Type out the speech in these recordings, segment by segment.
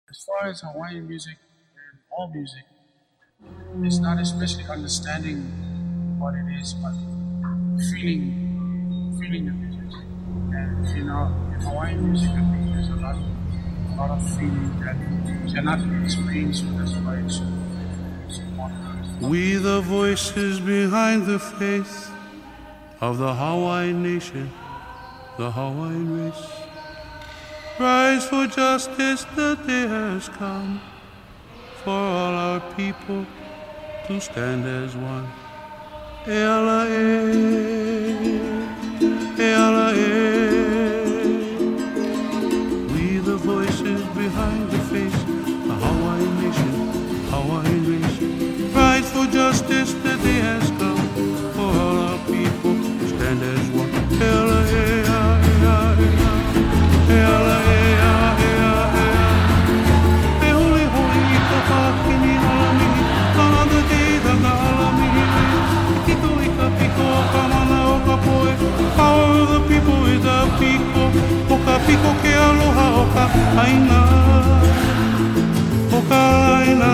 As far as Hawaiian music and all music, it's not especially understanding what it is, but feeling the music. And in Hawaiian music, I think there's a lot of feeling that cannot be explained, so that's why it's important. We the voices behind the faith of the Hawaiian nation, the Hawaiian race. Rise for justice, the day has come for all our people to stand as one. Ela we the voices behind the face, the Hawaiian nation, Hawaiian race. Rise for justice, the day has come for all our people to stand as one. Ela power of the people is the people. Oka piko ke aloha oka aina, oka aina.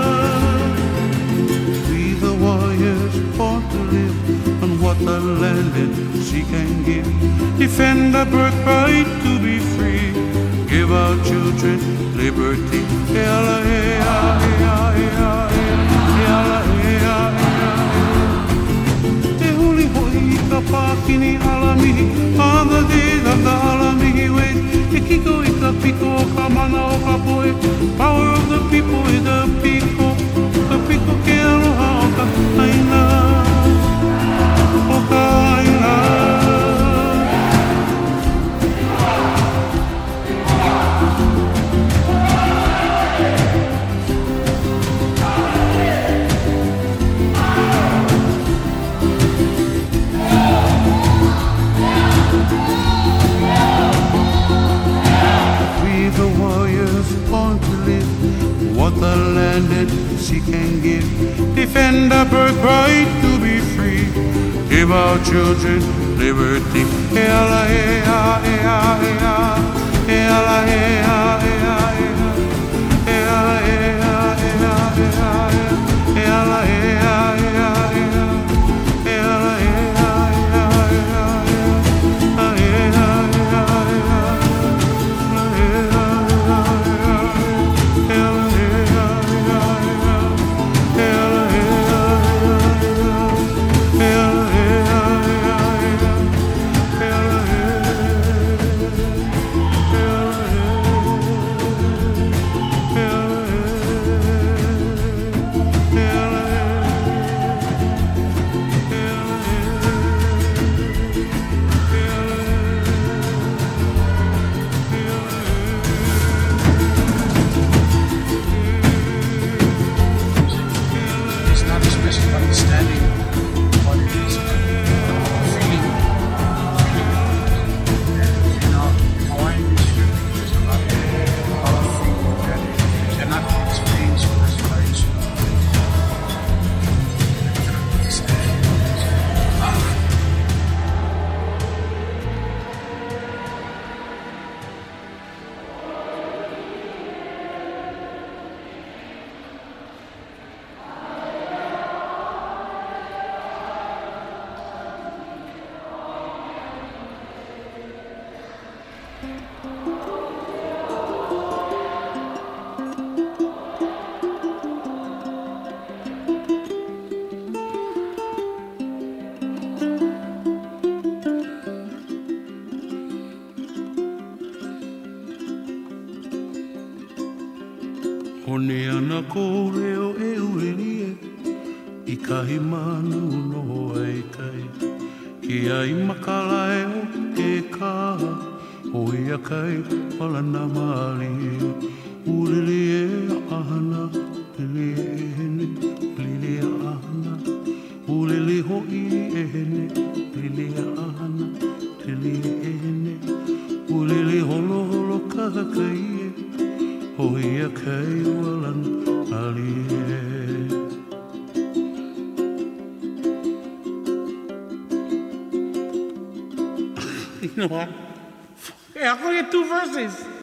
We the warriors born to live on what the land and sea can give. Defend the birthright to be free. Give our children liberty. Ela ea ea ea ea ea ea. Te huli hoi ka pākini alamihi, on the day that the alamihi waits. Te kiko i ka piko o ka mana o ka poe. Power of the people is the people. The people ke aloha o ka aina, o ka aina. What the land and sea can give. Defend our birthright to be free. Give our children liberty. Ela ea ea ea, ela ea ea ea, ela ea ea ea, ela ea ea ea, ela ea ea Hone ana ko reo e uelie, I kahi manu no ai kai. Ki ai makalae o ke kaha, o ia kai palana mali. Ulili e ahana, lili e hene, lili e ahana. Ulili hoi e hene, lili e ahana, lili e hene. Ulili holo holo kahakai e, o ia kai walan ali e. You know what? Yeah, I'll get 2 verses.